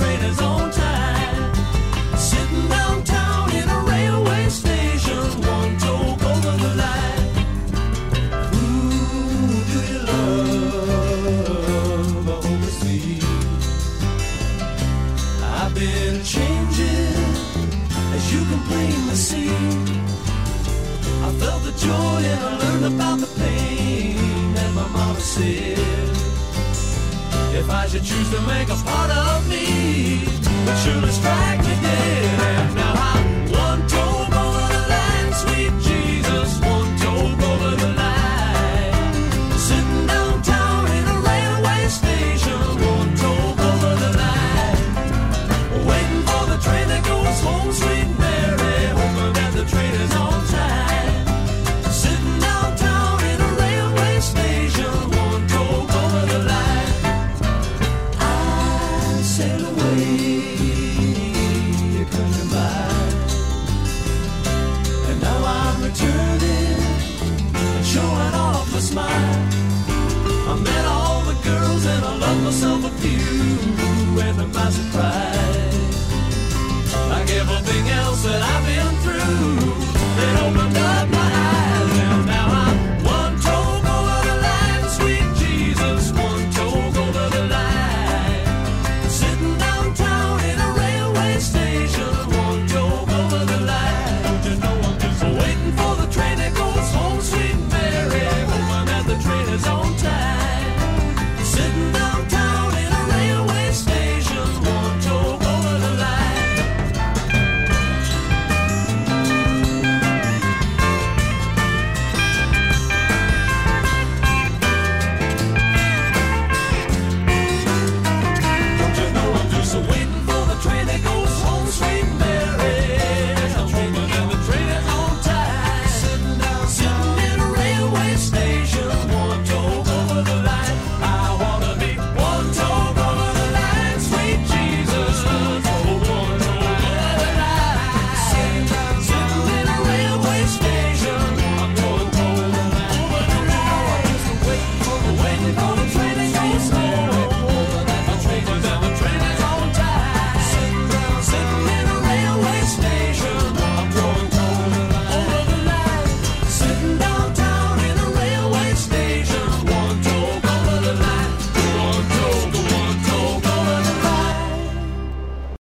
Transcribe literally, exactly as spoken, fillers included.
train is on time. Sitting downtown in a railway station, one toke over the line. Who do you love? I hope it's me. I've been changing, as you can plainly see. I felt the joy and I learned about the pain. And my mama said, if I should choose to make a part of me, but surely strike me dead. And now I'm one toe over the line, sweet Jesus, one toe over the line. Sitting downtown in a railway station, one toe over the line. Waiting for the train that goes home, sweet Mary, hoping that the train is on time. Sitting downtown in a railway station, one toe over the line. Sail away, country mile. And now I'm returning and showing off a smile. I met all the girls and I loved myself a few, and to my surprise